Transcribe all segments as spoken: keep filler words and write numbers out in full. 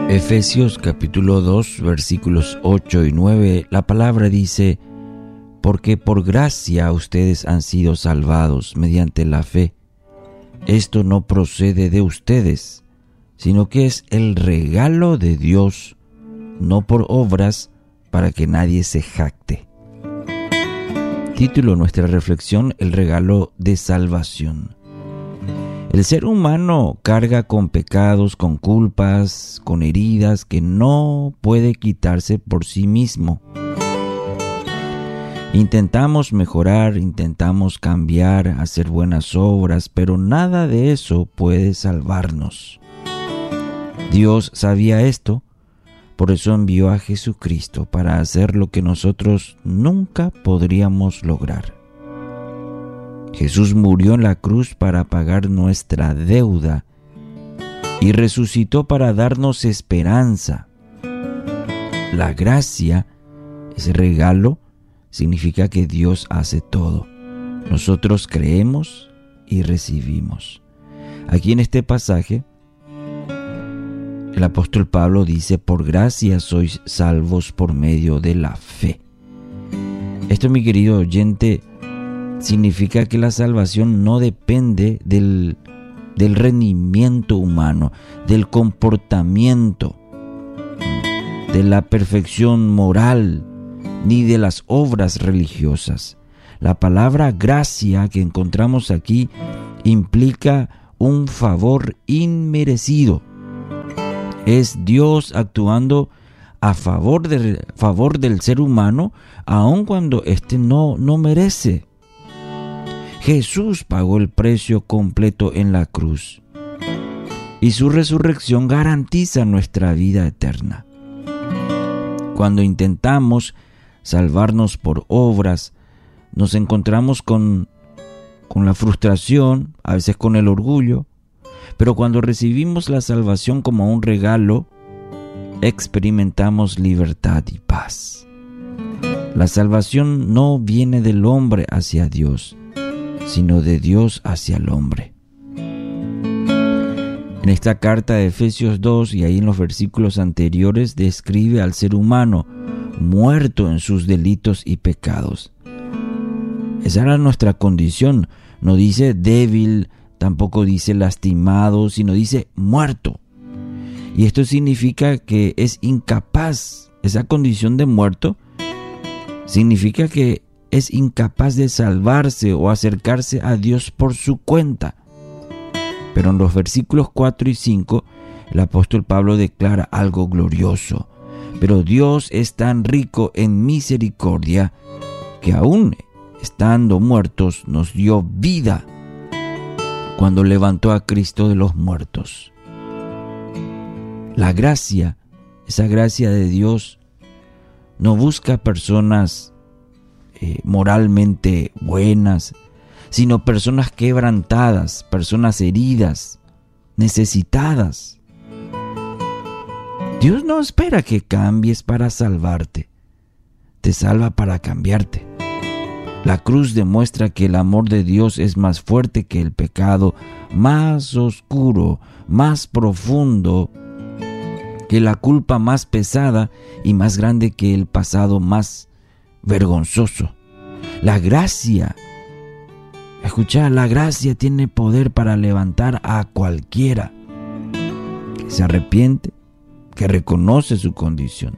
Efesios capítulo dos, versículos ocho y nueve, la palabra dice: porque por gracia ustedes han sido salvados mediante la fe. Esto no procede de ustedes, sino que es el regalo de Dios, no por obras, para que nadie se jacte. Título de nuestra reflexión: el regalo de salvación. El ser humano carga con pecados, con culpas, con heridas que no puede quitarse por sí mismo. Intentamos mejorar, intentamos cambiar, hacer buenas obras, pero nada de eso puede salvarnos. Dios sabía esto, por eso envió a Jesucristo para hacer lo que nosotros nunca podríamos lograr. Jesús murió en la cruz para pagar nuestra deuda y resucitó para darnos esperanza. La gracia, ese regalo, significa que Dios hace todo. Nosotros creemos y recibimos. Aquí en este pasaje, el apóstol Pablo dice: por gracia sois salvos por medio de la fe. Esto, mi querido oyente, significa que la salvación no depende del, del rendimiento humano, del comportamiento, de la perfección moral, ni de las obras religiosas. La palabra gracia que encontramos aquí implica un favor inmerecido. Es Dios actuando a favor, de, favor del ser humano, aun cuando éste no, no merece. Jesús pagó el precio completo en la cruz y su resurrección garantiza nuestra vida eterna. Cuando intentamos salvarnos por obras, nos encontramos con, con la frustración, a veces con el orgullo, pero cuando recibimos la salvación como un regalo, experimentamos libertad y paz. La salvación no viene del hombre hacia Dios, sino de Dios hacia el hombre. En esta carta de Efesios dos y ahí en los versículos anteriores describe al ser humano muerto en sus delitos y pecados. Esa era nuestra condición. No dice débil, tampoco dice lastimado, sino dice muerto. Y esto significa que es incapaz. Esa condición de muerto significa que es incapaz de salvarse o acercarse a Dios por su cuenta. Pero en los versículos cuatro y cinco, el apóstol Pablo declara algo glorioso. Pero Dios es tan rico en misericordia que aún estando muertos nos dio vida cuando levantó a Cristo de los muertos. La gracia, esa gracia de Dios, no busca personas Eh, moralmente buenas, sino personas quebrantadas, personas heridas, necesitadas. Dios no espera que cambies para salvarte, te salva para cambiarte. La cruz demuestra que el amor de Dios es más fuerte que el pecado, más oscuro, más profundo, que la culpa más pesada y más grande que el pasado más vergonzoso. La gracia, escucha, la gracia tiene poder para levantar a cualquiera que se arrepiente, que reconoce su condición.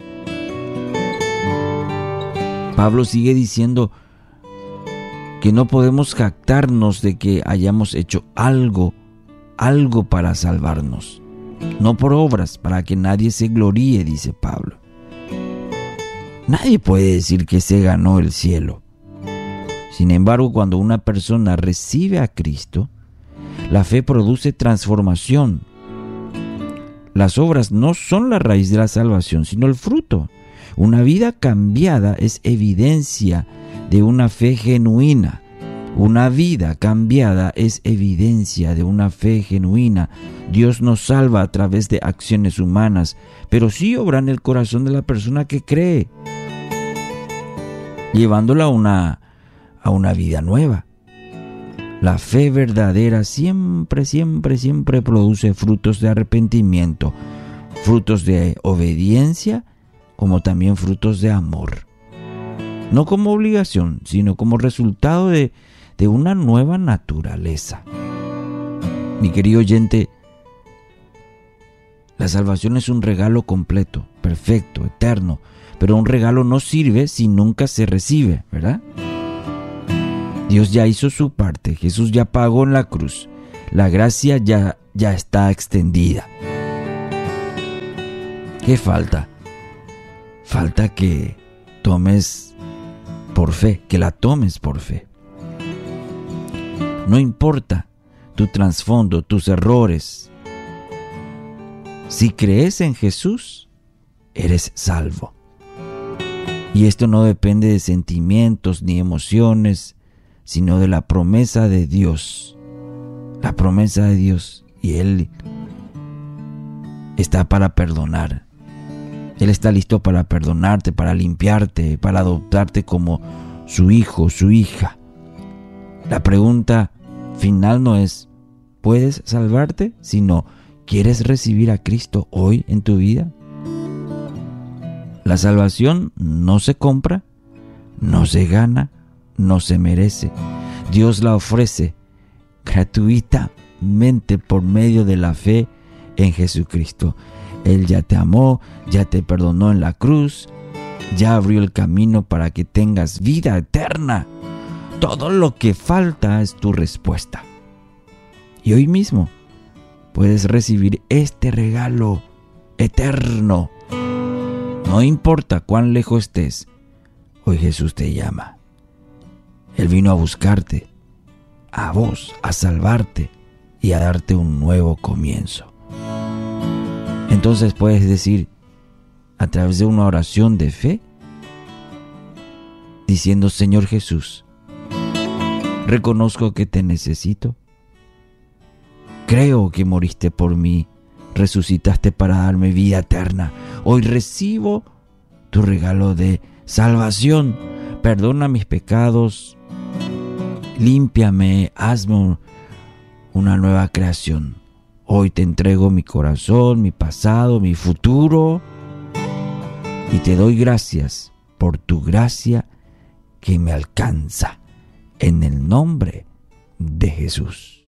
Pablo sigue diciendo que no podemos jactarnos de que hayamos hecho algo, algo para salvarnos, no por obras, para que nadie se gloríe, dice Pablo. Nadie puede decir que se ganó el cielo. Sin embargo, cuando una persona recibe a Cristo, la fe produce transformación. Las obras no son la raíz de la salvación, sino el fruto. Una vida cambiada es evidencia de una fe genuina. Una vida cambiada es evidencia de una fe genuina. Dios nos salva a través de acciones humanas, pero sí obra en el corazón de la persona que cree, llevándola a una, a una vida nueva. La fe verdadera siempre, siempre, siempre produce frutos de arrepentimiento, frutos de obediencia como también frutos de amor. No como obligación, sino como resultado de, de una nueva naturaleza. Mi querido oyente, la salvación es un regalo completo, perfecto, eterno, pero un regalo no sirve si nunca se recibe, ¿verdad? Dios ya hizo su parte, Jesús ya pagó en la cruz, la gracia ya, ya está extendida. ¿Qué falta? Falta que tomes por fe, que la tomes por fe. No importa tu trasfondo, tus errores. Si crees en Jesús, eres salvo. Y esto no depende de sentimientos ni emociones, sino de la promesa de Dios. La promesa de Dios. Y Él está para perdonar. Él está listo para perdonarte, para limpiarte, para adoptarte como su hijo, su hija. La pregunta final no es, ¿puedes salvarte? Sino, ¿quieres recibir a Cristo hoy en tu vida? La salvación no se compra, no se gana, no se merece. Dios la ofrece gratuitamente por medio de la fe en Jesucristo. Él ya te amó, ya te perdonó en la cruz, ya abrió el camino para que tengas vida eterna. Todo lo que falta es tu respuesta. Y hoy mismo puedes recibir este regalo eterno. No importa cuán lejos estés, hoy Jesús te llama. Él vino a buscarte, a vos, a salvarte y a darte un nuevo comienzo. Entonces puedes decir, a través de una oración de fe, diciendo: Señor Jesús, reconozco que te necesito. Creo que moriste por mí, resucitaste para darme vida eterna. Hoy recibo tu regalo de salvación. Perdona mis pecados, límpiame, hazme una nueva creación. Hoy te entrego mi corazón, mi pasado, mi futuro, y te doy gracias por tu gracia que me alcanza. En el nombre de Jesús.